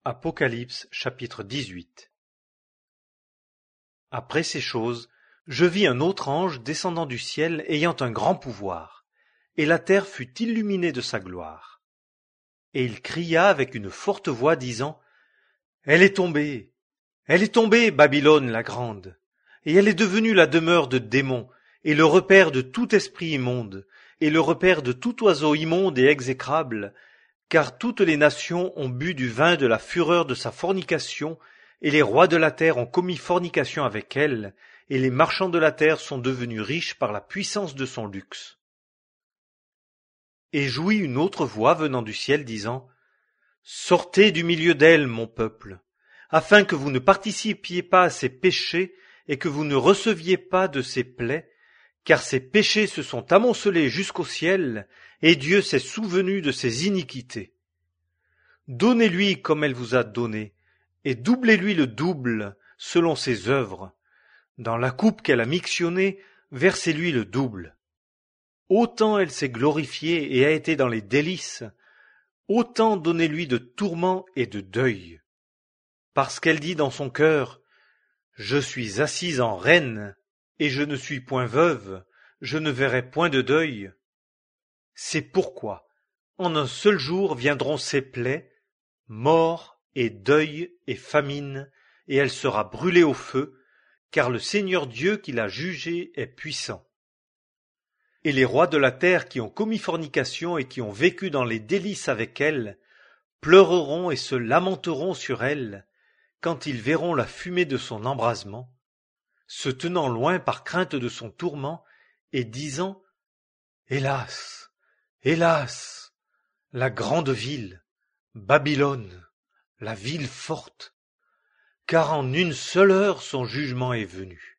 Apocalypse chapitre 18. Après ces choses, je vis un autre ange descendant du ciel ayant un grand pouvoir, et la terre fut illuminée de sa gloire. Et il cria avec une forte voix disant: Elle est tombée, Babylone la grande, et elle est devenue la demeure de démons, et le repaire de tout esprit immonde, et le repaire de tout oiseau immonde et exécrable, car toutes les nations ont bu du vin de la fureur de sa fornication, et les rois de la terre ont commis fornication avec elle, et les marchands de la terre sont devenus riches par la puissance de son luxe. Et j'ouïs une autre voix venant du ciel disant: Sortez du milieu d'elle, mon peuple, afin que vous ne participiez pas à ses péchés, et que vous ne receviez pas de ses plaies, car ses péchés se sont amoncelés jusqu'au ciel, et Dieu s'est souvenu de ses iniquités. Donnez-lui comme elle vous a donné, et doublez-lui le double selon ses œuvres. Dans la coupe qu'elle a mixtionnée, versez-lui le double. Autant elle s'est glorifiée et a été dans les délices, autant donnez-lui de tourments et de deuil. Parce qu'elle dit dans son cœur: Je suis assise en reine, et je ne suis point veuve, je ne verrai point de deuil. C'est pourquoi, en un seul jour viendront ses plaies, mort et deuil et famine, et elle sera brûlée au feu, car le Seigneur Dieu qui l'a jugée est puissant. Et les rois de la terre qui ont commis fornication et qui ont vécu dans les délices avec elle, pleureront et se lamenteront sur elle, quand ils verront la fumée de son embrasement, se tenant loin par crainte de son tourment, et disant: Hélas, hélas, la grande ville, Babylone, la ville forte, car en une seule heure son jugement est venu.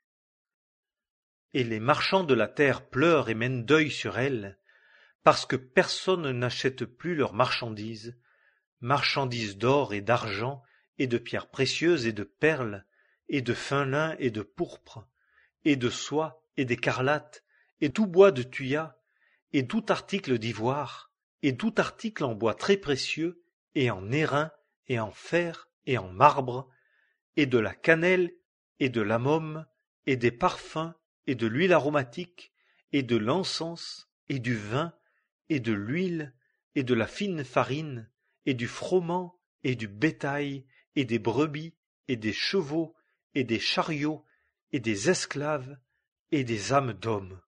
Et les marchands de la terre pleurent et mènent deuil sur elle, parce que personne n'achète plus leurs marchandises d'or et d'argent, et de pierres précieuses et de perles, et de fin lin et de pourpre, et de soie et d'écarlate, et tout bois de thuya, et tout article d'ivoire, et tout article en bois très précieux, et en airain, et en fer, et en marbre, et de la cannelle, et de l'amome, et des parfums, et de l'huile aromatique, et de l'encens, et du vin, et de l'huile, et de la fine farine, et du froment, et du bétail, et des brebis, et des chevaux, et des chariots, et des esclaves, et des âmes d'hommes.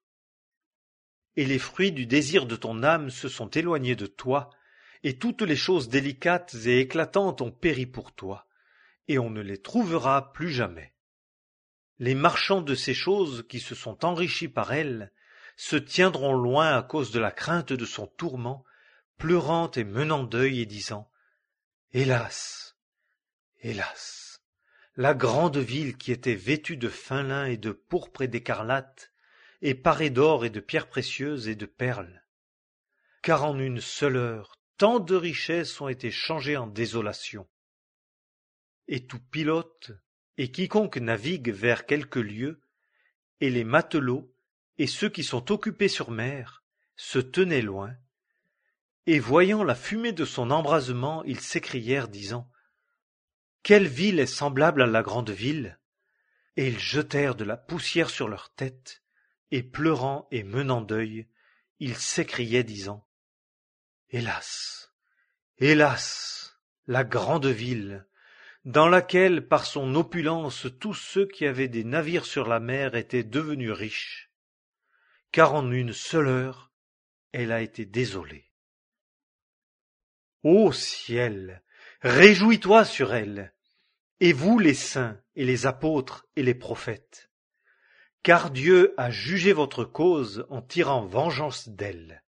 Et les fruits du désir de ton âme se sont éloignés de toi, et toutes les choses délicates et éclatantes ont péri pour toi, et on ne les trouvera plus jamais. Les marchands de ces choses qui se sont enrichis par elle se tiendront loin à cause de la crainte de son tourment, pleurant et menant deuil et disant: Hélas, hélas, la grande ville qui était vêtue de fin lin et de pourpre et d'écarlate, et parée d'or et de pierres précieuses et de perles. Car en une seule heure, tant de richesses ont été changées en désolation. Et tout pilote, et quiconque navigue vers quelque lieu, et les matelots, et ceux qui sont occupés sur mer, se tenaient loin, et voyant la fumée de son embrasement, ils s'écrièrent, disant: Quelle ville est semblable à la grande ville? Et ils jetèrent de la poussière sur leurs têtes, et pleurant et menant deuil, ils s'écriaient, disant: Hélas, hélas, la grande ville, dans laquelle, par son opulence, tous ceux qui avaient des navires sur la mer étaient devenus riches, car en une seule heure, elle a été désolée. Ô ciel, réjouis-toi sur elle, et vous les saints, et les apôtres, et les prophètes, car Dieu a jugé votre cause en tirant vengeance d'elle.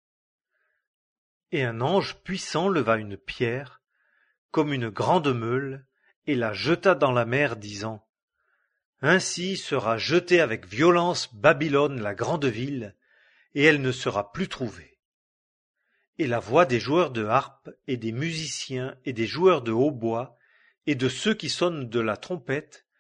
Et un ange puissant leva une pierre, comme une grande meule, et la jeta dans la mer, disant: Ainsi sera jetée avec violence Babylone la grande ville, et elle ne sera plus trouvée. Et la voix des joueurs de harpe, et des musiciens, et des joueurs de hautbois, et de ceux qui sonnent de la trompette,